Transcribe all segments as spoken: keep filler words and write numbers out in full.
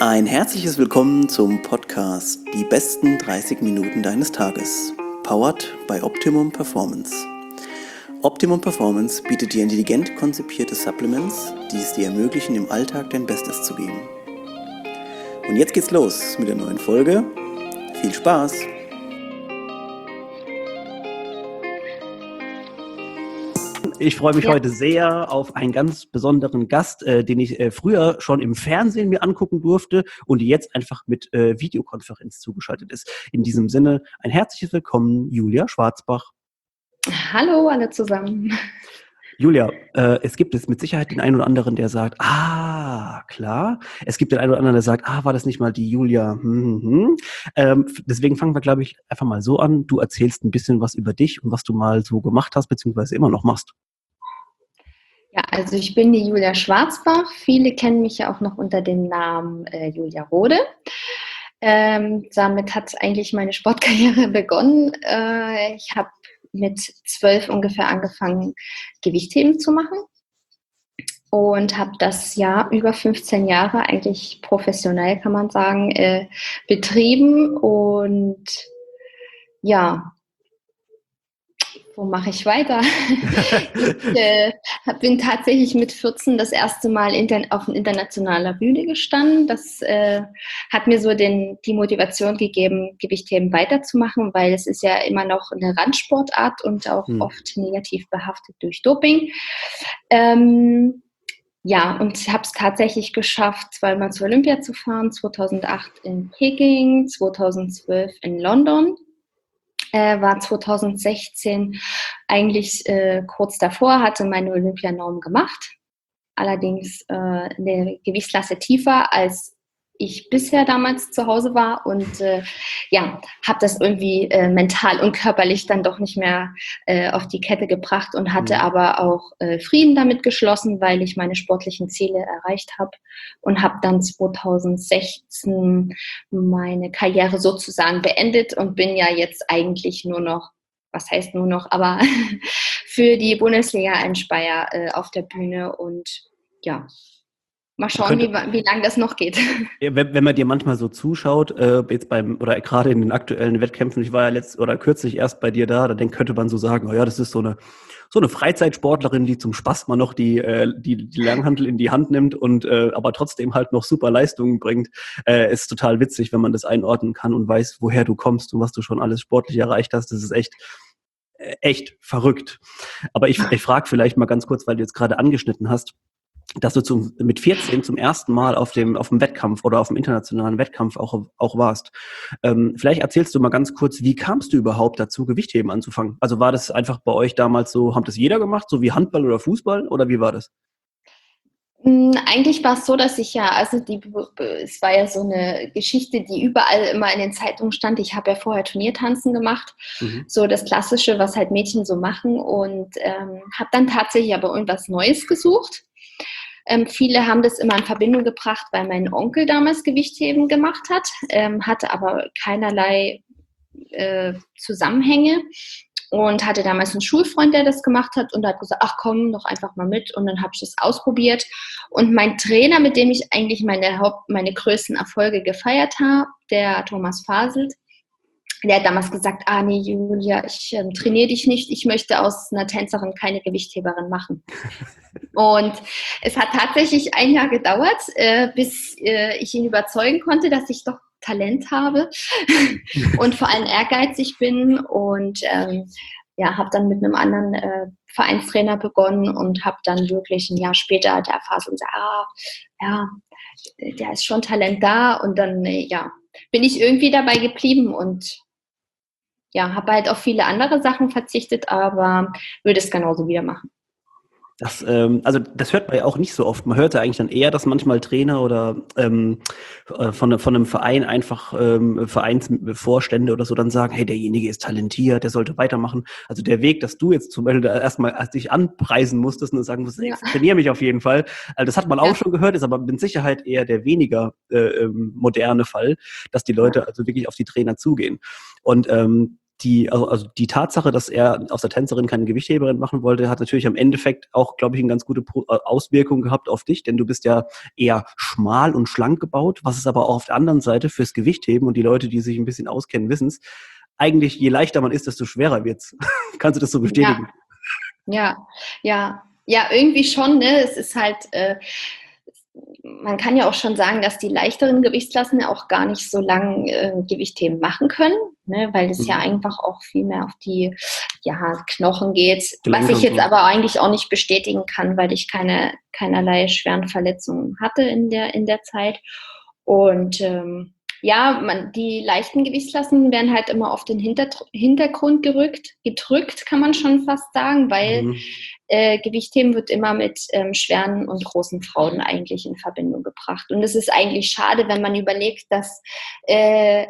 Ein herzliches Willkommen zum Podcast Die besten dreißig Minuten deines Tages, powered by Optimum Performance. Optimum Performance bietet dir intelligent konzipierte Supplements, die es dir ermöglichen, im Alltag dein Bestes zu geben. Und jetzt geht's los mit der neuen Folge. Viel Spaß! Ich freue mich ja. heute sehr auf einen ganz besonderen Gast, äh, den ich äh, früher schon im Fernsehen mir angucken durfte und die jetzt einfach mit äh, Videokonferenz zugeschaltet ist. In diesem Sinne ein herzliches Willkommen, Julia Schwarzbach. Hallo alle zusammen. Julia, äh, es gibt es mit Sicherheit den einen oder anderen, der sagt, ah, klar. Es gibt den einen oder anderen, der sagt, ah, war das nicht mal die Julia? Hm, hm, hm. Ähm, deswegen fangen wir, glaube ich, einfach mal so an. Du erzählst ein bisschen was über dich und was du mal so gemacht hast, beziehungsweise immer noch machst. Ja, also ich bin die Julia Schwarzbach. Viele kennen mich ja auch noch unter dem Namen äh, Julia Rode. Ähm, damit hat eigentlich meine Sportkarriere begonnen. Äh, ich habe mit zwölf ungefähr angefangen, Gewichtheben zu machen und habe das ja über fünfzehn Jahre eigentlich professionell, kann man sagen, äh, betrieben. Und ja, wo mache ich weiter? ich äh, bin tatsächlich mit vierzehn das erste Mal inter- auf internationaler Bühne gestanden. Das äh, hat mir so den, die Motivation gegeben, Gewichtheben weiterzumachen, weil es ist ja immer noch eine Randsportart und auch hm. oft negativ behaftet durch Doping. Ähm, ja, und ich habe es tatsächlich geschafft, zweimal zur Olympia zu fahren, zweitausendacht in Peking, zweitausendzwölf in London. Äh, war zweitausendsechzehn eigentlich äh, kurz davor, hatte meine Olympianorm gemacht, allerdings äh, eine Gewichtsklasse tiefer, als ich bisher damals zu Hause war und äh, ja, habe das irgendwie äh, mental und körperlich dann doch nicht mehr äh, auf die Kette gebracht und hatte mhm. aber auch äh, Frieden damit geschlossen, weil ich meine sportlichen Ziele erreicht habe und habe dann zweitausendsechzehn meine Karriere sozusagen beendet und bin ja jetzt eigentlich nur noch, was heißt nur noch, aber für die Bundesliga ein Speyer äh, auf der Bühne und ja, mal schauen, könnte, wie, wie lange das noch geht. Wenn, wenn man dir manchmal so zuschaut, äh, jetzt beim oder gerade in den aktuellen Wettkämpfen, ich war ja letzt oder kürzlich erst bei dir da, dann könnte man so sagen, oh ja, das ist so eine so eine Freizeitsportlerin, die zum Spaß mal noch die äh, die, die Langhantel in die Hand nimmt und äh, aber trotzdem halt noch super Leistungen bringt. Äh, ist total witzig, wenn man das einordnen kann und weiß, woher du kommst und was du schon alles sportlich erreicht hast. Das ist echt echt verrückt. Aber ich, ich frage vielleicht mal ganz kurz, weil du jetzt gerade angeschnitten hast, dass du zum, mit vierzehn zum ersten Mal auf dem, auf dem Wettkampf oder auf dem internationalen Wettkampf auch, auch warst. Ähm, vielleicht erzählst du mal ganz kurz, wie kamst du überhaupt dazu, Gewichtheben anzufangen? Also war das einfach bei euch damals so, hat das jeder gemacht, so wie Handball oder Fußball, oder wie war das? Eigentlich war es so, dass ich ja, also die, es war ja so eine Geschichte, die überall immer in den Zeitungen stand. Ich habe ja vorher Turniertanzen gemacht, mhm. so das Klassische, was halt Mädchen so machen und ähm, habe dann tatsächlich aber irgendwas Neues gesucht. Ähm, viele haben das immer in Verbindung gebracht, weil mein Onkel damals Gewichtheben gemacht hat, ähm, hatte aber keinerlei äh, Zusammenhänge und hatte damals einen Schulfreund, der das gemacht hat und hat gesagt, ach komm, doch einfach mal mit und dann habe ich das ausprobiert und mein Trainer, mit dem ich eigentlich meine, Haupt-, meine größten Erfolge gefeiert habe, der Thomas Faselt, der hat damals gesagt, ah nee, Julia, ich ähm, trainiere dich nicht, ich möchte aus einer Tänzerin keine Gewichtheberin machen. Und es hat tatsächlich ein Jahr gedauert, äh, bis äh, ich ihn überzeugen konnte, dass ich doch Talent habe und vor allem ehrgeizig bin und ähm, ja, habe dann mit einem anderen äh, Vereinstrainer begonnen und habe dann wirklich ein Jahr später der Phase gesagt, ah, ja, der ist schon Talent da und dann, äh, ja, bin ich irgendwie dabei geblieben und ja, habe halt auf viele andere Sachen verzichtet, aber würde es genauso wieder machen. Das, ähm, also das hört man ja auch nicht so oft. Man hört ja eigentlich dann eher, dass manchmal Trainer oder ähm, von, von einem Verein einfach ähm, Vereinsvorstände oder so dann sagen, hey, derjenige ist talentiert, der sollte weitermachen. Also der Weg, dass du jetzt zum Beispiel da erstmal dich anpreisen musstest und sagen musst, ja. ich trainiere mich auf jeden Fall. Also das hat man ja. auch schon gehört, ist aber mit Sicherheit eher der weniger äh, moderne Fall, dass die Leute ja. also wirklich auf die Trainer zugehen. Und ähm, die, also, also die Tatsache, dass er aus der Tänzerin keine Gewichtheberin machen wollte, hat natürlich am Endeffekt auch, glaube ich, eine ganz gute Auswirkung gehabt auf dich, denn du bist ja eher schmal und schlank gebaut, was es aber auch auf der anderen Seite fürs Gewichtheben, und die Leute, die sich ein bisschen auskennen, wissen es, eigentlich je leichter man ist, desto schwerer wird's. Kannst du das so bestätigen? Ja, ja, ja, ja, irgendwie schon, ne? Es ist halt, äh, man kann ja auch schon sagen, dass die leichteren Gewichtsklassen ja auch gar nicht so lang äh, Gewichtheben machen können, ne? Weil es mhm. ja einfach auch viel mehr auf die ja, Knochen geht, Gelenke, was ich jetzt so. aber eigentlich auch nicht bestätigen kann, weil ich keine keinerlei schweren Verletzungen hatte in der, in der Zeit. Und ähm, ja, man, die leichten Gewichtsklassen werden halt immer auf den Hinter- Hintergrund gerückt, gedrückt, kann man schon fast sagen, weil mhm. äh, Gewichtheben wird immer mit ähm, schweren und großen Frauen eigentlich in Verbindung gebracht. Und es ist eigentlich schade, wenn man überlegt, dass äh,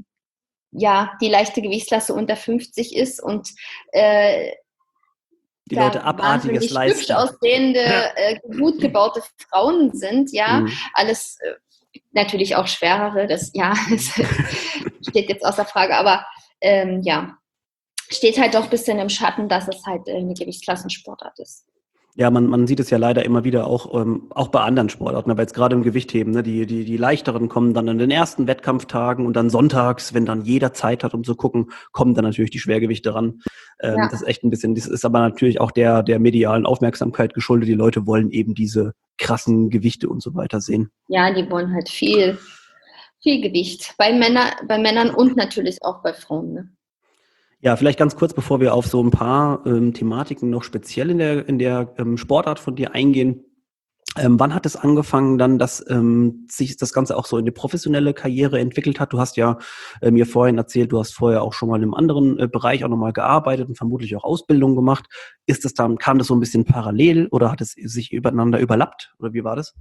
ja, die leichte Gewichtsklasse unter fünfzig ist und äh, die Leute abartiges leisten. Hübsch aussehende, äh, gut gebaute Frauen sind, ja, mhm. alles äh, natürlich auch schwerere, das ja, das steht jetzt außer Frage, aber ähm, ja, steht halt doch ein bisschen im Schatten, dass es halt eine Gewichtsklassensportart ist. Ja, man, man sieht es ja leider immer wieder auch, ähm, auch bei anderen Sportarten, aber jetzt gerade im Gewichtheben, ne, die, die, die leichteren kommen dann an den ersten Wettkampftagen und dann sonntags, wenn dann jeder Zeit hat, um zu gucken, kommen dann natürlich die Schwergewichte ran. Ähm, ja. Das ist echt ein bisschen, das ist aber natürlich auch der, der medialen Aufmerksamkeit geschuldet. Die Leute wollen eben diese krassen Gewichte und so weiter sehen. Ja, die wollen halt viel, viel Gewicht. Bei Männer, bei Männern und natürlich auch bei Frauen, ne? Ja, vielleicht ganz kurz, bevor wir auf so ein paar ähm, Thematiken noch speziell in der, in der ähm, Sportart von dir eingehen. Ähm, wann hat es angefangen dann, dass ähm, sich das Ganze auch so in die professionelle Karriere entwickelt hat? Du hast ja äh, mir vorhin erzählt, du hast vorher auch schon mal in einem anderen äh, Bereich auch nochmal gearbeitet und vermutlich auch Ausbildung gemacht. Ist das dann, kam das so ein bisschen parallel oder hat es sich übereinander überlappt oder wie war das?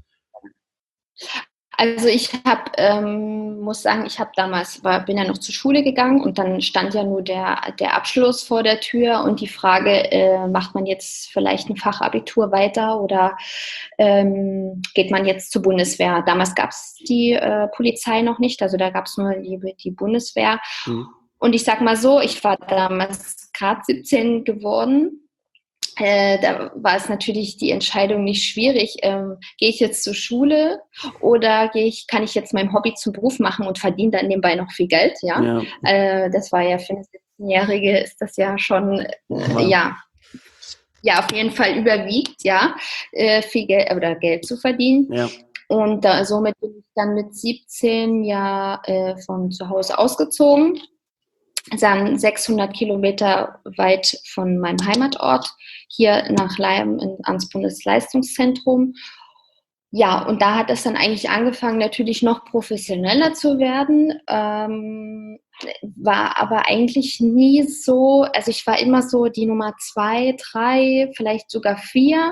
Also ich habe, ähm, muss sagen, ich habe damals, war, bin ja noch zur Schule gegangen und dann stand ja nur der, der Abschluss vor der Tür und die Frage, äh, macht man jetzt vielleicht ein Fachabitur weiter oder ähm, geht man jetzt zur Bundeswehr? Damals gab es die äh, Polizei noch nicht, also da gab es nur die, die Bundeswehr. Mhm. Und ich sag mal so, ich war damals gerade siebzehn geworden. Äh, da war es natürlich die Entscheidung nicht schwierig. Ähm, gehe ich jetzt zur Schule oder gehe ich, kann ich jetzt mein Hobby zum Beruf machen und verdiene dann nebenbei noch viel Geld? Ja, ja. Äh, das war ja für eine siebzehnjährige ist das ja schon, äh, ja, ja, auf jeden Fall überwiegt, ja, äh, viel Geld oder Geld zu verdienen. Ja. Und da, somit bin ich dann mit siebzehn ja äh, von zu Hause ausgezogen. Dann sechshundert Kilometer weit von meinem Heimatort hier nach Leim in, ans Bundesleistungszentrum. Ja, und da hat es dann eigentlich angefangen, natürlich noch professioneller zu werden. Ähm, war aber eigentlich nie so, also ich war immer so die Nummer zwei, drei, vielleicht sogar vier.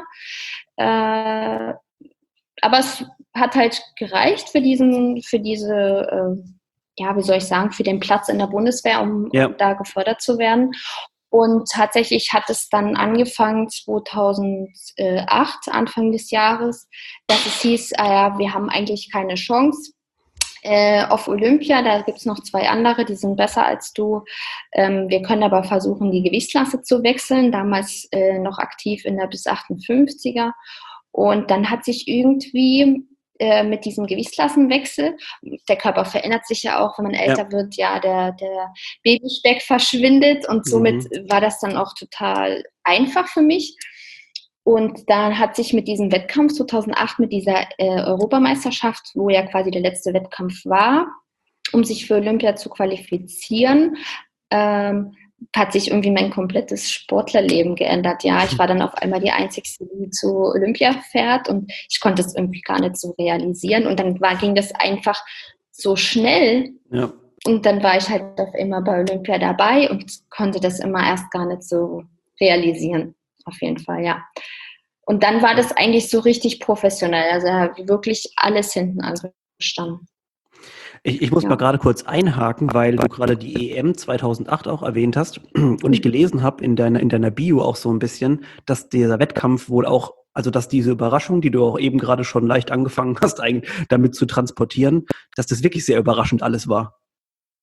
Äh, aber es hat halt gereicht für diesen, für diese äh, ja, wie soll ich sagen, für den Platz in der Bundeswehr, um, ja. um da gefördert zu werden. Und tatsächlich hat es dann angefangen zweitausendacht, Anfang des Jahres, dass es hieß, ah ja, wir haben eigentlich keine Chance äh, auf Olympia. Da gibt es noch zwei andere, die sind besser als du. Ähm, wir können aber versuchen, die Gewichtsklasse zu wechseln. Damals äh, noch aktiv in der bis achtundfünfziger. Und dann hat sich irgendwie mit diesem Gewichtsklassenwechsel. Der Körper verändert sich ja auch, wenn man älter ja. wird, ja, der, der Babyspeck verschwindet und somit mhm. war das dann auch total einfach für mich. Und dann hat sich mit diesem Wettkampf zweitausendacht, mit dieser äh, Europameisterschaft, wo ja quasi der letzte Wettkampf war, um sich für Olympia zu qualifizieren, ähm, hat sich irgendwie mein komplettes Sportlerleben geändert. Ja, ich war dann auf einmal die Einzige, die zu Olympia fährt und ich konnte es irgendwie gar nicht so realisieren. Und dann war, ging das einfach so schnell. Ja. Und dann war ich halt auf einmal bei Olympia dabei und konnte das immer erst gar nicht so realisieren. Auf jeden Fall, ja. Und dann war das eigentlich so richtig professionell. Also wirklich alles hinten angestanden. Ich, ich muss ja. mal gerade kurz einhaken, weil du gerade die E M zweitausendacht auch erwähnt hast und ich gelesen habe in deiner, in deiner Bio auch so ein bisschen, dass dieser Wettkampf wohl auch, also dass diese Überraschung, die du auch eben gerade schon leicht angefangen hast, eigentlich damit zu transportieren, dass das wirklich sehr überraschend alles war.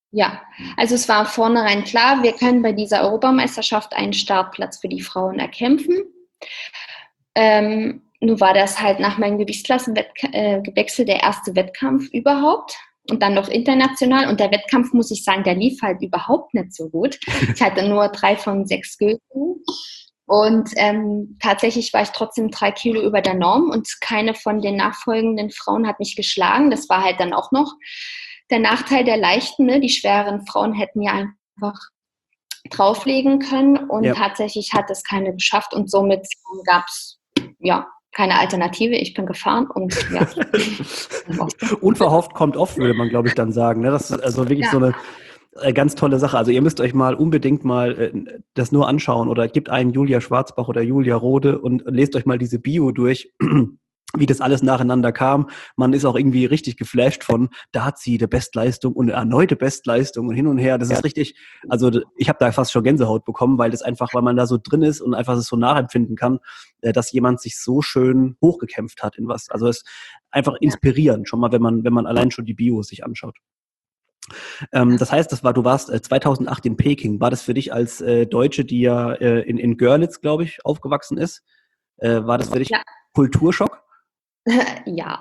Ja, also es war vornherein klar, wir können bei dieser Europameisterschaft einen Startplatz für die Frauen erkämpfen. Ähm, nun war das halt nach meinem Gewichtsklassenwechsel der erste Wettkampf überhaupt und dann noch international. Und der Wettkampf, muss ich sagen, der lief halt überhaupt nicht so gut. Ich hatte nur drei von sechs Gülten. Und ähm, tatsächlich war ich trotzdem drei Kilo über der Norm und keine von den nachfolgenden Frauen hat mich geschlagen. Das war halt dann auch noch der Nachteil der Leichten. Ne? Die schweren Frauen hätten ja einfach drauflegen können und ja. Tatsächlich hat es keine geschafft und somit gab es ja keine Alternative. Ich bin gefahren und ja. Unverhofft kommt oft, würde man, glaube ich, dann sagen. Ne? Das ist also wirklich ja. so eine äh, ganz tolle Sache. Also ihr müsst euch mal unbedingt mal äh, das nur anschauen oder gebt einen Julia Schwarzbach oder Julia Rode und lest euch mal diese Bio durch. Wie das alles nacheinander kam. Man ist auch irgendwie richtig geflasht von, da hat sie eine Bestleistung und eine erneute Bestleistung und hin und her. Das ist richtig, also ich habe da fast schon Gänsehaut bekommen, weil das einfach, weil man da so drin ist und einfach es so nachempfinden kann, dass jemand sich so schön hochgekämpft hat in was. Also es ist einfach inspirierend, schon mal, wenn man, wenn man allein schon die Bios sich anschaut. Ähm, das heißt, das war, du warst äh, zweitausendacht in Peking. War das für dich als äh, Deutsche, die ja äh, in, in Görlitz, glaube ich, aufgewachsen ist, äh, war das für dich ja. Kulturschock? Ja,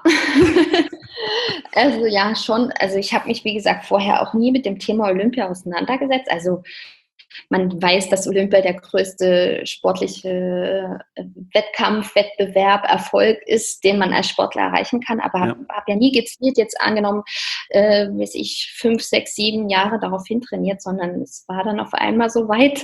also ja schon. Also ich habe mich, wie gesagt, vorher auch nie mit dem Thema Olympia auseinandergesetzt. Also man weiß, dass Olympia der größte sportliche Wettkampf, Wettbewerb, Erfolg ist, den man als Sportler erreichen kann. Aber ja. habe hab ja nie gezielt jetzt angenommen, äh, weiß ich, fünf, sechs, sieben Jahre darauf hintrainiert, sondern es war dann auf einmal so weit.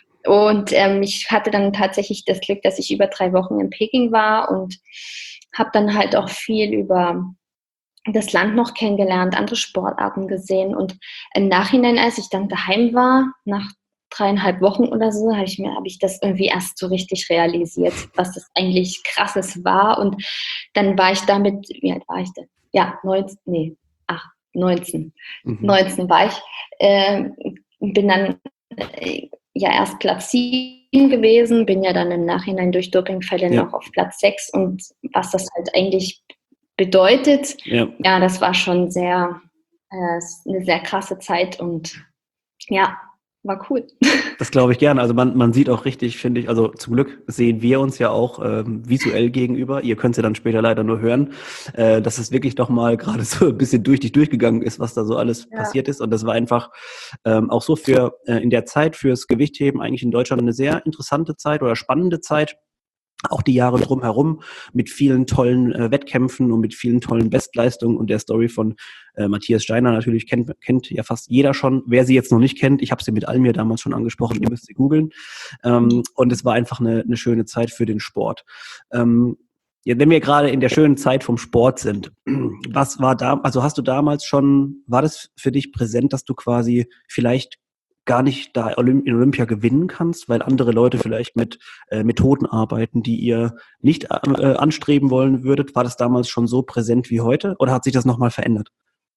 Und ähm, ich hatte dann tatsächlich das Glück, dass ich über drei Wochen in Peking war und habe dann halt auch viel über das Land noch kennengelernt, andere Sportarten gesehen. Und im Nachhinein, als ich dann daheim war, nach dreieinhalb Wochen oder so, habe ich mir, habe ich das irgendwie erst so richtig realisiert, was das eigentlich Krasses war. Und dann war ich damit, wie alt war ich denn? Ja, neunzehn, nee, ach, neunzehn. Mhm. neunzehn war ich. Äh, bin dann äh, ja erst Platz sieben gewesen, bin ja dann im Nachhinein durch Dopingfälle ja. noch auf Platz sechs und was das halt eigentlich bedeutet, ja, ja das war schon sehr, äh, eine sehr krasse Zeit und ja, war cool. Das glaube ich gerne. Also man, man sieht auch richtig, finde ich, also zum Glück sehen wir uns ja auch ähm, visuell gegenüber. Ihr könnt es ja dann später leider nur hören, äh, dass es wirklich doch mal gerade so ein bisschen durch dich durchgegangen ist, was da so alles ja. passiert ist. Und das war einfach ähm, auch so für äh, in der Zeit fürs Gewichtheben eigentlich in Deutschland eine sehr interessante Zeit oder spannende Zeit. Auch die Jahre drumherum mit vielen tollen äh, Wettkämpfen und mit vielen tollen Bestleistungen und der Story von äh, Matthias Steiner natürlich kennt, kennt ja fast jeder schon. Wer sie jetzt noch nicht kennt, ich habe sie mit Almir damals schon angesprochen, ihr müsst sie googeln. Ähm, und es war einfach eine, eine schöne Zeit für den Sport. Ähm, ja, wenn wir gerade in der schönen Zeit vom Sport sind, was war da, also hast du damals schon, war das für dich präsent, dass du quasi vielleicht gar nicht da in Olympia gewinnen kannst, weil andere Leute vielleicht mit äh, Methoden arbeiten, die ihr nicht äh, anstreben wollen würdet? War das damals schon so präsent wie heute oder hat sich das nochmal verändert?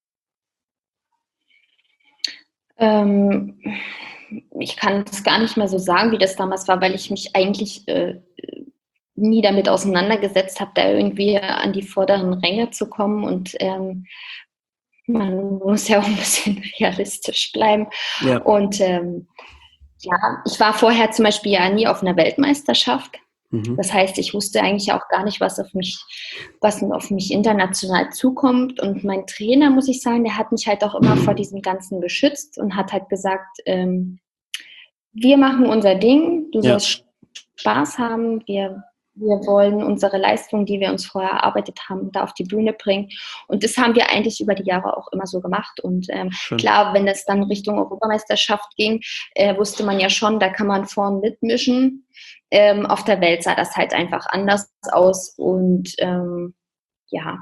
Ähm, ich kann es gar nicht mehr so sagen, wie das damals war, weil ich mich eigentlich äh, nie damit auseinandergesetzt habe, da irgendwie an die vorderen Ränge zu kommen und ähm, man muss ja auch ein bisschen realistisch bleiben. Ja. Und ähm, ja, ich war vorher zum Beispiel ja nie auf einer Weltmeisterschaft. Mhm. Das heißt, ich wusste eigentlich auch gar nicht, was auf mich, was auf mich international zukommt. Und mein Trainer, muss ich sagen, der hat mich halt auch immer vor diesem Ganzen beschützt und hat halt gesagt, ähm, wir machen unser Ding, du ja. sollst Spaß haben, wir Wir wollen unsere Leistung, die wir uns vorher erarbeitet haben, da auf die Bühne bringen. Und das haben wir eigentlich über die Jahre auch immer so gemacht. Und ähm, klar, wenn es dann Richtung Europameisterschaft ging, äh, wusste man ja schon, da kann man vorn mitmischen. Ähm, auf der Welt sah das halt einfach anders aus. Und ähm, ja,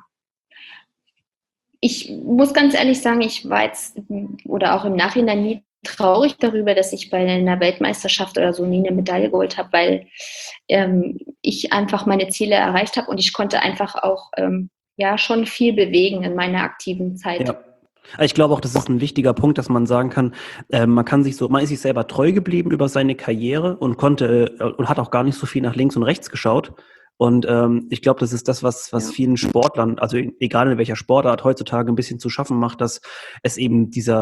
ich muss ganz ehrlich sagen, ich war jetzt oder auch im Nachhinein nie traurig darüber, dass ich bei einer Weltmeisterschaft oder so nie eine Medaille geholt habe, weil ähm, ich einfach meine Ziele erreicht habe und ich konnte einfach auch ähm, ja schon viel bewegen in meiner aktiven Zeit. Ja. Ich glaube auch, das ist ein wichtiger Punkt, dass man sagen kann, äh, man kann sich so, man ist sich selber treu geblieben über seine Karriere und konnte äh, und hat auch gar nicht so viel nach links und rechts geschaut. Und ähm, ich glaube, das ist das, was was ja. vielen Sportlern, also egal in welcher Sportart heutzutage ein bisschen zu schaffen macht, dass es eben dieser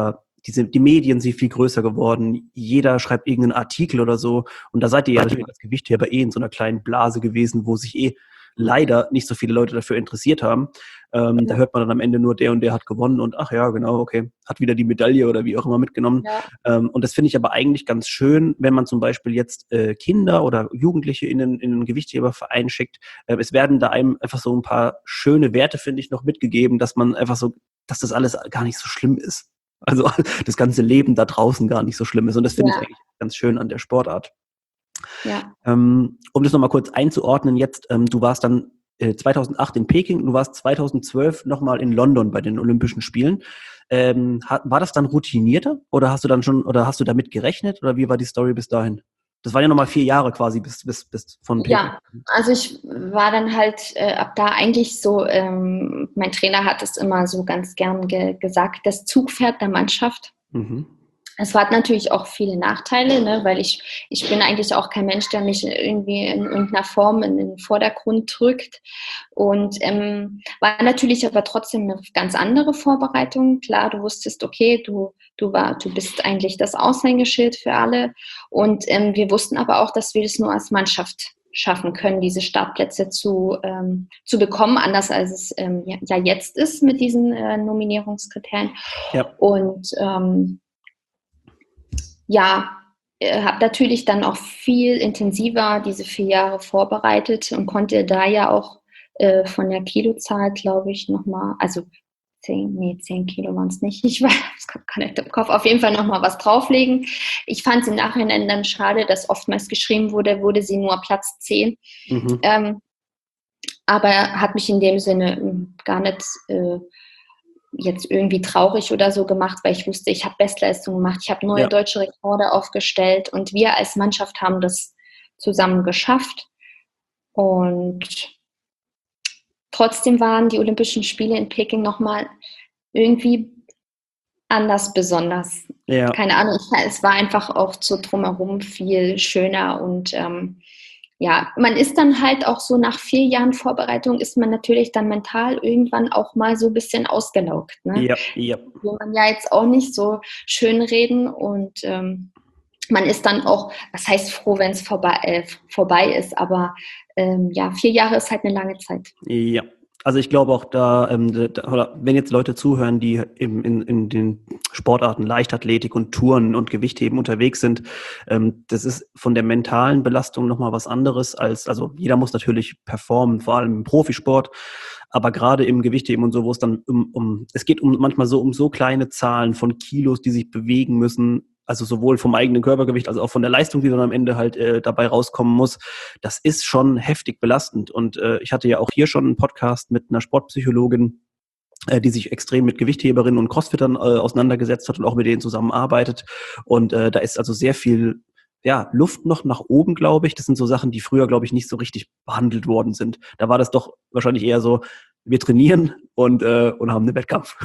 die, sind, die Medien sind viel größer geworden. Jeder schreibt irgendeinen Artikel oder so. Und da seid ihr ja als Gewichtheber eh in so einer kleinen Blase gewesen, wo sich eh leider nicht so viele Leute dafür interessiert haben. Ähm, ja. Da hört man dann am Ende nur, der und der hat gewonnen und ach ja, genau, okay, hat wieder die Medaille oder wie auch immer mitgenommen. Ja. Ähm, und das finde ich aber eigentlich ganz schön, wenn man zum Beispiel jetzt äh, Kinder oder Jugendliche in einen, in einen Gewichtheberverein schickt. Äh, es werden da einem einfach so ein paar schöne Werte, finde ich, noch mitgegeben, dass man einfach so, dass das alles gar nicht so schlimm ist. Also das ganze Leben da draußen gar nicht so schlimm ist. Und das finde ja. ich eigentlich ganz schön an der Sportart. Ja. Ähm, um das nochmal kurz einzuordnen jetzt, ähm, du warst dann äh, zweitausendacht in Peking, du warst zweitausendzwölf nochmal in London bei den Olympischen Spielen. Ähm, hat, war das dann routinierter oder hast du dann schon, oder hast du damit gerechnet oder wie war die Story bis dahin? Das waren ja nochmal vier Jahre quasi bis, bis, bis von Peking. Ja, also ich war dann halt äh, ab da eigentlich so, ähm, mein Trainer hat es immer so ganz gern ge- gesagt, das Zugpferd der Mannschaft. Mhm. Es hat natürlich auch viele Nachteile, ne, weil ich, ich bin eigentlich auch kein Mensch, der mich irgendwie in irgendeiner Form in den Vordergrund drückt. Und ähm, war natürlich aber trotzdem eine ganz andere Vorbereitung. Klar, du wusstest, okay, du, du, war, du bist eigentlich das Aushängeschild für alle. Und ähm, wir wussten aber auch, dass wir das nur als Mannschaft schaffen können, diese Startplätze zu, ähm, zu bekommen, anders als es ähm, ja, ja jetzt ist mit diesen äh, Nominierungskriterien. Ja. Und ähm, ja, äh, habe natürlich dann auch viel intensiver diese vier Jahre vorbereitet und konnte da ja auch äh, von der Kilozahl, glaube ich, nochmal, also zehn, nee, zehn Kilo waren es nicht, ich weiß gar nicht im Kopf, auf jeden Fall nochmal was drauflegen. Ich fand es im Nachhinein dann schade, dass oftmals geschrieben wurde, wurde sie nur Platz zehn. Mhm. Ähm, aber hat mich in dem Sinne gar nicht äh, jetzt irgendwie traurig oder so gemacht, weil ich wusste, ich habe Bestleistung gemacht, ich habe neue ja. deutsche Rekorde aufgestellt und wir als Mannschaft haben das zusammen geschafft. Und trotzdem waren die Olympischen Spiele in Peking nochmal irgendwie anders besonders. Ja. Keine Ahnung, es war einfach auch so drumherum viel schöner und ähm, ja, man ist dann halt auch so nach vier Jahren Vorbereitung ist man natürlich dann mental irgendwann auch mal so ein bisschen ausgelaugt. Ne? Ja, ja. Will man ja jetzt auch nicht so schön reden und ähm, man ist dann auch, was heißt froh, wenn es vorbei, äh, vorbei ist, aber ähm, ja, vier Jahre ist halt eine lange Zeit. Ja. Also ich glaube auch da, ähm, da, oder wenn jetzt Leute zuhören, die eben in, in den Sportarten Leichtathletik und Touren und Gewichtheben unterwegs sind, ähm, das ist von der mentalen Belastung nochmal was anderes als, also jeder muss natürlich performen, vor allem im Profisport, aber gerade im Gewichtheben und so, wo es dann um, um es geht um manchmal so um so kleine Zahlen von Kilos, die sich bewegen müssen, also sowohl vom eigenen Körpergewicht als auch von der Leistung, die dann am Ende halt äh, dabei rauskommen muss, das ist schon heftig belastend. Und äh, ich hatte ja auch hier schon einen Podcast mit einer Sportpsychologin, äh, die sich extrem mit Gewichtheberinnen und Crossfittern äh, auseinandergesetzt hat und auch mit denen zusammenarbeitet. Und äh, da ist also sehr viel ja, Luft noch nach oben, glaube ich. Das sind so Sachen, die früher, glaube ich, nicht so richtig behandelt worden sind. Da war das doch wahrscheinlich eher so, wir trainieren und, äh, und haben einen Wettkampf.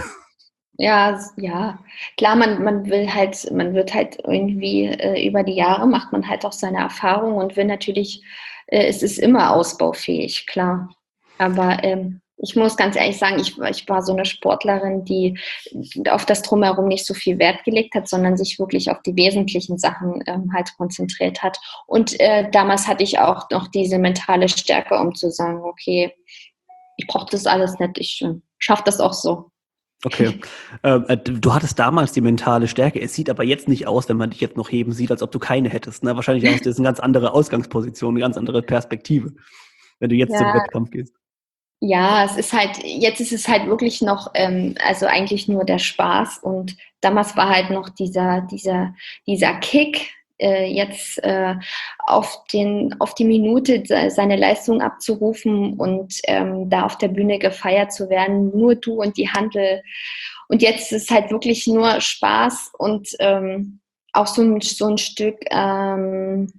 Ja, ja, klar, man, man will halt, man wird halt irgendwie äh, über die Jahre macht man halt auch seine Erfahrung und will natürlich, äh, es ist immer ausbaufähig, klar. Aber ähm, ich muss ganz ehrlich sagen, ich, ich war so eine Sportlerin, die auf das Drumherum nicht so viel Wert gelegt hat, sondern sich wirklich auf die wesentlichen Sachen ähm, halt konzentriert hat. Und äh, damals hatte ich auch noch diese mentale Stärke, um zu sagen, okay, ich brauche das alles nicht, ich äh, schaffe das auch so. Okay. Äh, du hattest damals die mentale Stärke. Es sieht aber jetzt nicht aus, wenn man dich jetzt noch heben sieht, als ob du keine hättest. Ne? Wahrscheinlich hast du jetzt eine ganz andere Ausgangsposition, eine ganz andere Perspektive, wenn du jetzt ja. zum Wettkampf gehst. Ja, es ist halt, jetzt ist es halt wirklich noch, ähm, also eigentlich nur der Spaß. Und damals war halt noch dieser, dieser, dieser Kick, äh, jetzt äh, auf den, auf die Minute seine Leistung abzurufen und ähm, da auf der Bühne gefeiert zu werden, nur du und die Handel. Und jetzt ist es halt wirklich nur Spaß und ähm, auch so ein, so ein Stück, ähm,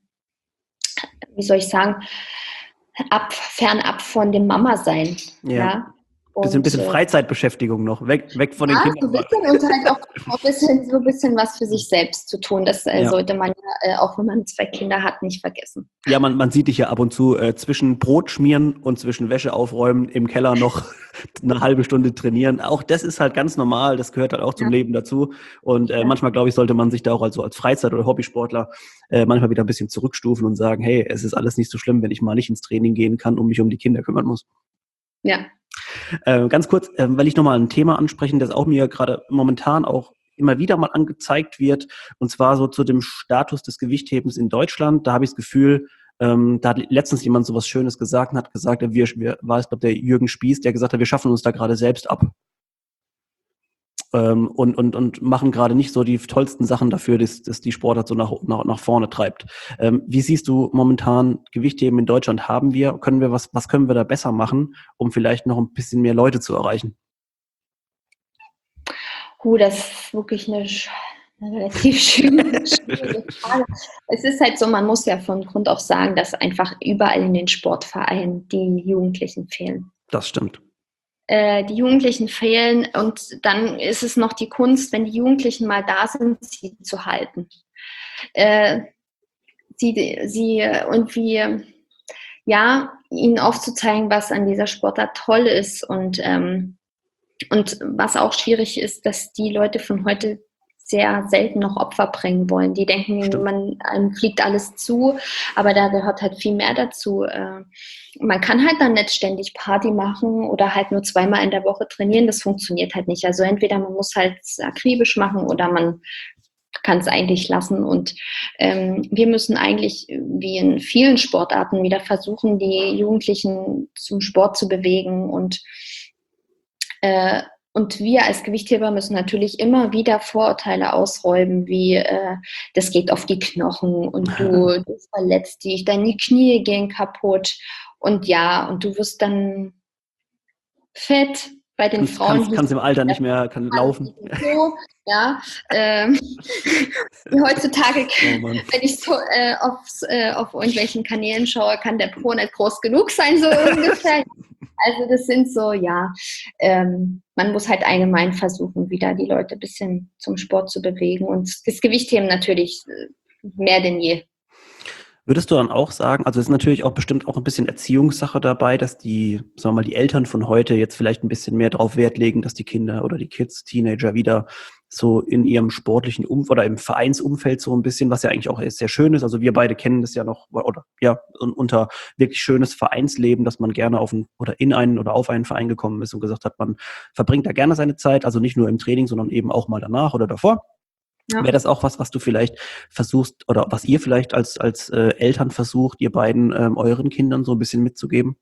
wie soll ich sagen, ab, fernab von dem Mama-Sein. Ja. Ja? Bisschen, Und bisschen äh, Freizeitbeschäftigung noch, weg, weg von den ja, so Kindern. ein bisschen und halt auch, auch ein bisschen, so ein bisschen was für sich selbst zu tun. Das äh, Ja. sollte man ja, äh, auch wenn man zwei Kinder hat, nicht vergessen. Ja, man, man sieht dich ja ab und zu äh, zwischen Brot schmieren und zwischen Wäsche aufräumen im Keller noch eine halbe Stunde trainieren. Auch das ist halt ganz normal, das gehört halt auch zum Ja, Leben dazu. Und äh, ja. manchmal, glaube ich, sollte man sich da auch also als Freizeit- oder Hobbysportler äh, manchmal wieder ein bisschen zurückstufen und sagen, hey, es ist alles nicht so schlimm, wenn ich mal nicht ins Training gehen kann und mich um die Kinder kümmern muss. Ja. Äh, ganz kurz, äh, weil ich nochmal ein Thema ansprechen, das auch mir gerade momentan auch immer wieder mal angezeigt wird, und zwar so zu dem Status des Gewichthebens in Deutschland. Da habe ich das Gefühl, ähm, da hat letztens jemand so was Schönes gesagt und hat gesagt, wir, wir war es, glaube der Jürgen Spieß, der gesagt hat, wir schaffen uns da gerade selbst ab. Ähm, und, und, und machen gerade nicht so die tollsten Sachen dafür, dass, dass die Sportart so nach, nach, nach vorne treibt. Ähm, wie siehst du momentan Gewichtheben in Deutschland? Haben wir, können wir was, was können wir da besser machen, um vielleicht noch ein bisschen mehr Leute zu erreichen? Uh, das ist wirklich eine, eine relativ schwierige, schwierige Frage. Es ist halt so, man muss ja von Grund auf sagen, dass einfach überall in den Sportvereinen die Jugendlichen fehlen. Das stimmt. Äh, die Jugendlichen fehlen und dann ist es noch die Kunst, wenn die Jugendlichen mal da sind, sie zu halten. Äh, sie, sie irgendwie, ja, ihnen aufzuzeigen, was an dieser Sportart toll ist und ähm, Und was auch schwierig ist, dass die Leute von heute sehr selten noch Opfer bringen wollen. Die denken, Stimmt. man einem fliegt alles zu, aber da gehört halt viel mehr dazu. Man kann halt dann nicht ständig Party machen oder halt nur zweimal in der Woche trainieren. Das funktioniert halt nicht. Also entweder man muss halt akribisch machen oder man kann es eigentlich lassen. Und ähm, wir müssen eigentlich, wie in vielen Sportarten, wieder versuchen, die Jugendlichen zum Sport zu bewegen und Äh, und wir als Gewichtheber müssen natürlich immer wieder Vorurteile ausräumen, wie äh, das geht auf die Knochen und du, du verletzt dich, deine Knie gehen kaputt und ja, und du wirst dann fett. Bei den Kannst, Frauen kannst, hieß kannst im Alter das nicht mehr, kann laufen. so, ja. Ähm, heutzutage, Oh Mann. wenn ich so äh, aufs, äh, auf irgendwelchen Kanälen schaue, kann der Po nicht groß genug sein, so ungefähr. Also das sind so, ja, ähm, man muss halt allgemein versuchen, wieder die Leute ein bisschen zum Sport zu bewegen und das Gewichtheben natürlich äh, mehr denn je. Würdest du dann auch sagen, also es ist natürlich auch bestimmt auch ein bisschen Erziehungssache dabei, dass die, sagen wir mal, die Eltern von heute jetzt vielleicht ein bisschen mehr drauf Wert legen, dass die Kinder oder die Kids, Teenager wieder so in ihrem sportlichen Umfeld oder im Vereinsumfeld so ein bisschen, was ja eigentlich auch sehr schön ist. Also wir beide kennen das ja noch, oder ja, unter wirklich schönes Vereinsleben, dass man gerne auf einen oder in einen oder auf einen Verein gekommen ist und gesagt hat, man verbringt da gerne seine Zeit, also nicht nur im Training, sondern eben auch mal danach oder davor. Ja. Wäre das auch was, was du vielleicht versuchst oder was ihr vielleicht als, als äh, Eltern versucht, ihr beiden ähm, euren Kindern so ein bisschen mitzugeben?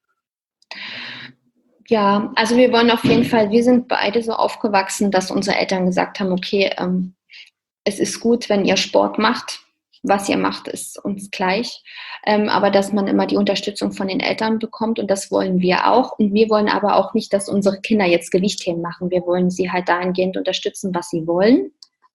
Ja, also wir wollen auf jeden Fall, wir sind beide so aufgewachsen, dass unsere Eltern gesagt haben, okay, ähm, es ist gut, wenn ihr Sport macht. Was ihr macht, ist uns gleich. Ähm, aber dass man immer die Unterstützung von den Eltern bekommt und das wollen wir auch. Und wir wollen aber auch nicht, dass unsere Kinder jetzt Gewichtheben machen. Wir wollen sie halt dahingehend unterstützen, was sie wollen.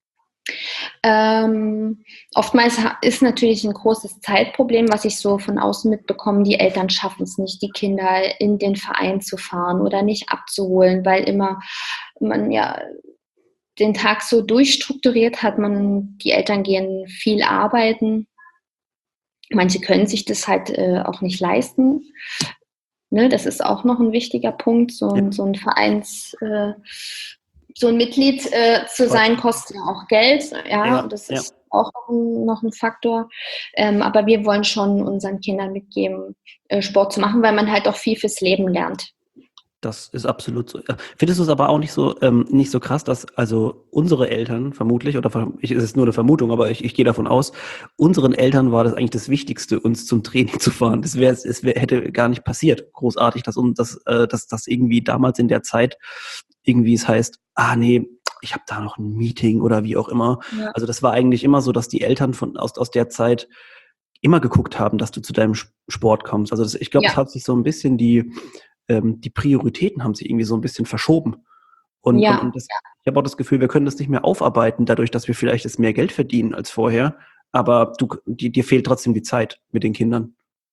Ähm, oftmals ist natürlich ein großes Zeitproblem, was ich so von außen mitbekomme. Die Eltern schaffen es nicht, die Kinder in den Verein zu fahren oder nicht abzuholen, weil immer man ja den Tag so durchstrukturiert hat. Man, die Eltern gehen viel arbeiten. Manche können sich das halt äh, auch nicht leisten. Ne, das ist auch noch ein wichtiger Punkt. So ein, Ja. so ein Vereins, äh, so ein Mitglied äh, zu sein, kostet ja auch Geld. Ja, Ja, und das ja. ist auch noch ein, noch ein Faktor. Ähm, aber wir wollen schon unseren Kindern mitgeben, äh, Sport zu machen, weil man halt auch viel fürs Leben lernt. Das ist absolut so. Findest du es aber auch nicht so ähm, nicht so krass, dass also unsere Eltern vermutlich, oder ich, es ist nur eine Vermutung, aber ich, ich gehe davon aus, unseren Eltern war das eigentlich das Wichtigste, uns zum Training zu fahren. Das wäre es wär, hätte gar nicht passiert, großartig, dass uns das, äh, dass das irgendwie damals in der Zeit irgendwie es heißt, ah nee, ich habe da noch ein Meeting oder wie auch immer. Ja. Also das war eigentlich immer so, dass die Eltern von aus aus der Zeit immer geguckt haben, dass du zu deinem Sport kommst. Also das, ich glaube, Ja. es hat sich so ein bisschen die ähm, die Prioritäten haben sich irgendwie so ein bisschen verschoben. Und, Ja. und, und das, ich habe auch das Gefühl, wir können das nicht mehr aufarbeiten, dadurch, dass wir vielleicht jetzt mehr Geld verdienen als vorher. Aber du, die, dir fehlt trotzdem die Zeit mit den Kindern.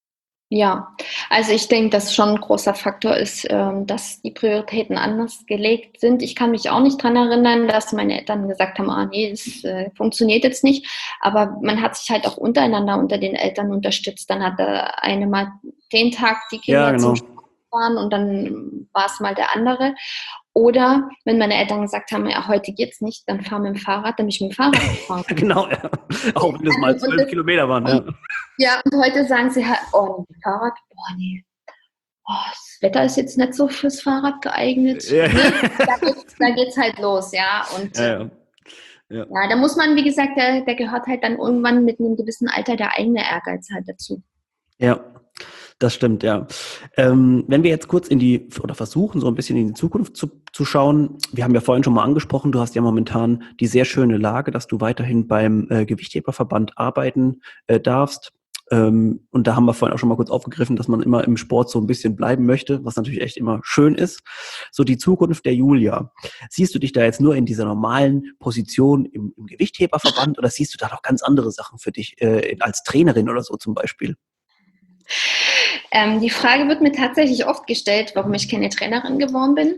Ja, also ich denke, dass schon ein großer Faktor ist, ähm, dass die Prioritäten anders gelegt sind. Ich kann mich auch nicht dran erinnern, dass meine Eltern gesagt haben: „Ah ne, das, äh, funktioniert jetzt nicht.“ Aber man hat sich halt auch untereinander unter den Eltern unterstützt. Dann hat der eine mal den Tag die Ja, Kinder zum genau. Sport gefahren und dann war es mal der andere. Oder wenn meine Eltern gesagt haben: „Ja, heute geht's nicht“, dann fahr mit'm Fahrrad, dann bin ich mit'm Fahrrad gefahren. Genau, ja. Auch wenn das mal Ähm, und zwölf das Kilometer waren, ja. und ja, und heute sagen sie halt: „Oh, ne, Fahrrad, boah, ne. Oh, das Wetter ist jetzt nicht so fürs Fahrrad geeignet, Ja, ne? Da geht's da geht's halt los, ja. Und, ja, ähm, ja. Ja. ja, da muss man, wie gesagt, da da gehört halt dann irgendwann mit 'nem gewissen Alter der eigene Ehrgeiz halt dazu. Ja, das stimmt, ja. Ähm, wenn wir jetzt kurz in die oder versuchen, so ein bisschen in die Zukunft zu zu schauen. Wir haben ja vorhin schon mal angesprochen, du hast ja momentan die sehr schöne Lage, dass du weiterhin beim, äh, Gewichtheberverband arbeiten, äh, darfst. Ähm, und da haben wir vorhin auch schon mal kurz aufgegriffen, dass man immer im Sport so ein bisschen bleiben möchte, was natürlich echt immer schön ist. So die Zukunft der Julia. Siehst du dich da jetzt nur in dieser normalen Position im im Gewichtheberverband oder siehst du da noch ganz andere Sachen für dich, äh, als Trainerin oder so zum Beispiel? Ähm, die Frage wird mir tatsächlich oft gestellt, warum ich keine Trainerin geworden bin.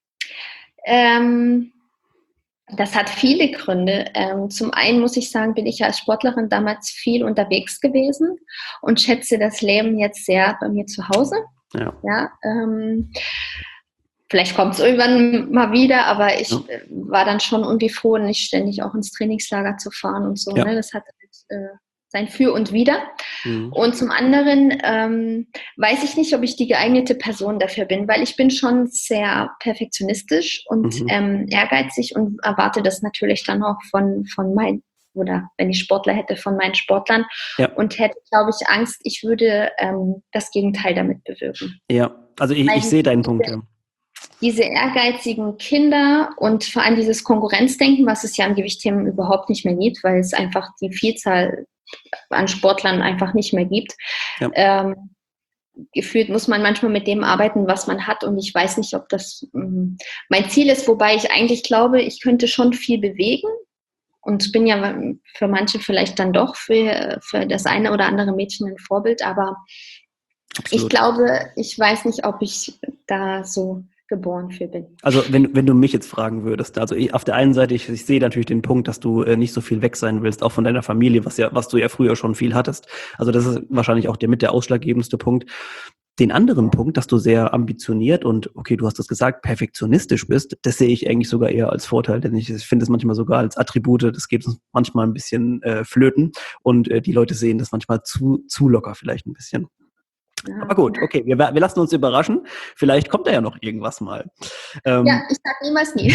Ähm, das hat viele Gründe. Ähm, zum einen muss ich sagen, bin ich als Sportlerin damals viel unterwegs gewesen und schätze das Leben jetzt sehr bei mir zu Hause. Ja. Ja, ähm, vielleicht kommt es irgendwann mal wieder, aber Ja. ich äh, war dann schon irgendwie froh, nicht ständig auch ins Trainingslager zu fahren und so. Ja. Ne? Das hat halt, äh, sein Für und Wider. Mhm. Und zum anderen ähm, weiß ich nicht, ob ich die geeignete Person dafür bin, weil ich bin schon sehr perfektionistisch und Mhm. ähm, ehrgeizig und erwarte das natürlich dann auch von, von meinen, oder wenn ich Sportler hätte, von meinen Sportlern Ja. und hätte, glaube ich, Angst, ich würde ähm, das Gegenteil damit bewirken. Ja. Also ich, Weil ich sehe deinen Punkt, diese, ja. diese ehrgeizigen Kinder und vor allem dieses Konkurrenzdenken, was es ja im Gewichtheben überhaupt nicht mehr gibt, weil es einfach die Vielzahl an Sportlern einfach nicht mehr gibt. Ja. Ähm, gefühlt muss man manchmal mit dem arbeiten, was man hat und ich weiß nicht, ob das ähm, mein Ziel ist, wobei ich eigentlich glaube, ich könnte schon viel bewegen und bin ja für manche vielleicht dann doch für, für das eine oder andere Mädchen ein Vorbild, aber ich Absolut. glaube, ich weiß nicht, ob ich da so geboren für bin. Also wenn, wenn du mich jetzt fragen würdest, also ich, auf der einen Seite, ich, ich sehe natürlich den Punkt, dass du äh, nicht so viel weg sein willst, auch von deiner Familie, was ja, was du ja früher schon viel hattest. Also das ist wahrscheinlich auch der mit der ausschlaggebendste Punkt. Den anderen Punkt, dass du sehr ambitioniert und, okay, du hast es gesagt, perfektionistisch bist, das sehe ich eigentlich sogar eher als Vorteil, denn ich, ich finde es manchmal sogar als Attribute, das geht uns manchmal ein bisschen äh, flöten und äh, die Leute sehen das manchmal zu, zu locker vielleicht ein bisschen. Aber Ja, gut, okay, wir, wir lassen uns überraschen. Vielleicht kommt da ja noch irgendwas mal. ja, Ähm, ich sag niemals nie.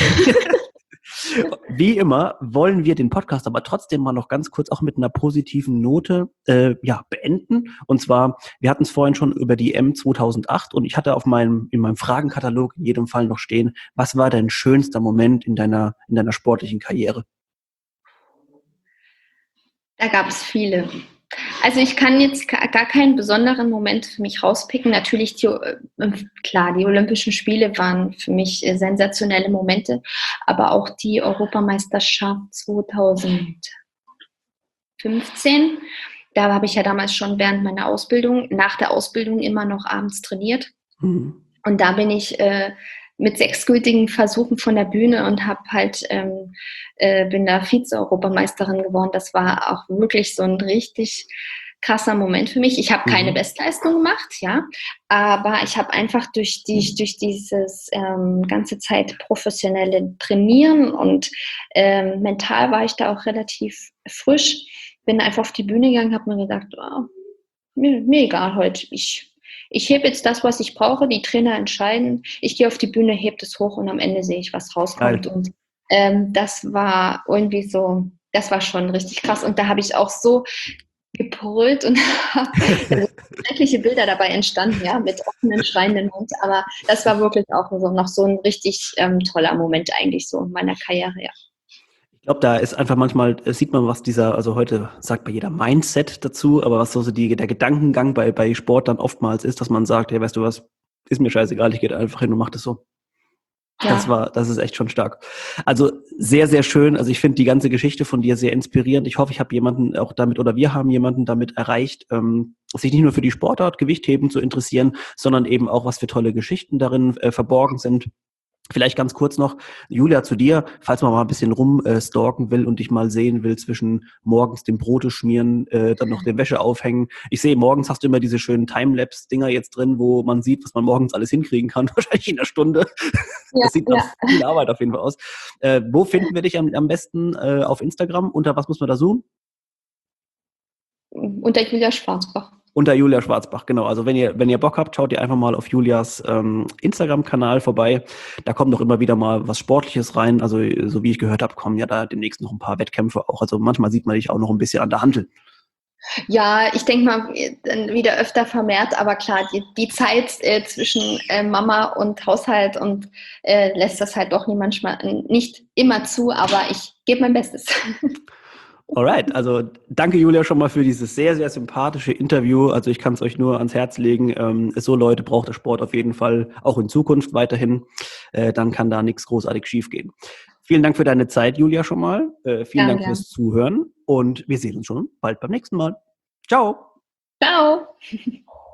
Wie immer wollen wir den Podcast aber trotzdem mal noch ganz kurz auch mit einer positiven Note äh, ja, beenden. Und zwar, wir hatten es vorhin schon über die M zweitausendacht und ich hatte auf meinem, in meinem Fragenkatalog in jedem Fall noch stehen, was war dein schönster Moment in deiner, in deiner sportlichen Karriere? Da gab es viele. Also ich kann jetzt gar keinen besonderen Moment für mich rauspicken. Natürlich, die, klar, die Olympischen Spiele waren für mich sensationelle Momente, aber auch die Europameisterschaft zweitausendfünfzehn, da habe ich ja damals schon während meiner Ausbildung, nach der Ausbildung immer noch abends trainiert. Mhm. Und da bin ich äh, mit sechs gültigen Versuchen von der Bühne und habe halt ähm, äh, bin da Vize-Europameisterin geworden. Das war auch wirklich so ein richtig krasser Moment für mich. Ich habe keine Mhm. Bestleistung gemacht, ja, aber ich habe einfach durch die durch dieses ähm, ganze Zeit professionelle Trainieren und ähm, mental war ich da auch relativ frisch. Bin einfach auf die Bühne gegangen, habe mir gedacht, oh, mir, mir egal heute. Ich ich hebe jetzt das, was ich brauche, die Trainer entscheiden. Ich gehe auf die Bühne, hebe das hoch und am Ende sehe ich, was rauskommt. Geil. Und ähm, das war irgendwie so, das war schon richtig krass. Und da habe ich auch so gebrüllt und da sind schreckliche Bilder dabei entstanden, ja, mit offenen, schreienden Mund. Aber das war wirklich auch so, noch so ein richtig ähm, toller Moment eigentlich so in meiner Karriere, ja. Ich glaube, da ist einfach manchmal, äh, sieht man, was dieser, also heute sagt bei jeder Mindset dazu, aber was so so die, der Gedankengang bei, bei Sport dann oftmals ist, dass man sagt, hey, weißt du was, ist mir scheißegal, ich gehe da einfach hin und mach das so. Das Ja. war, das ist echt schon stark. Also sehr, sehr schön. Also ich finde die ganze Geschichte von dir sehr inspirierend. Ich hoffe, ich habe jemanden auch damit oder wir haben jemanden damit erreicht, ähm, sich nicht nur für die Sportart Gewichtheben zu interessieren, sondern eben auch, was für tolle Geschichten darin äh, verborgen sind. Vielleicht ganz kurz noch, Julia, zu dir, falls man mal ein bisschen rumstalken äh, will und dich mal sehen will zwischen morgens dem Brote schmieren, äh, dann noch den Wäsche aufhängen. Ich sehe, morgens hast du immer diese schönen Timelapse-Dinger jetzt drin, wo man sieht, was man morgens alles hinkriegen kann, wahrscheinlich in einer Stunde. Ja, Das sieht nach ja. viel Arbeit auf jeden Fall aus. Äh, wo finden wir dich am, am besten äh, auf Instagram? Unter was muss man da suchen? Unter Julia Schwarzbach. Unter Julia Schwarzbach, genau. Also wenn ihr, wenn ihr Bock habt, schaut ihr einfach mal auf Julias ähm, Instagram-Kanal vorbei. Da kommt doch immer wieder mal was Sportliches rein. Also so wie ich gehört habe, kommen ja da demnächst noch ein paar Wettkämpfe auch. Also manchmal sieht man dich auch noch ein bisschen an der Hantel. Ja, ich denke mal, dann wieder öfter vermehrt, aber klar, die, die Zeit äh, zwischen äh, Mama und Haushalt und äh, lässt das halt doch nie manchmal, nicht immer zu, aber ich gebe mein Bestes. Alright, also danke Julia schon mal für dieses sehr, sehr sympathische Interview. Also ich kann es euch nur ans Herz legen. Ähm, so Leute braucht der Sport auf jeden Fall auch in Zukunft weiterhin. Äh, dann kann da nichts großartig schiefgehen. Vielen Dank für deine Zeit, Julia, schon mal. Äh, vielen Gern, Dank gern. fürs Zuhören und wir sehen uns schon bald beim nächsten Mal. Ciao! Ciao!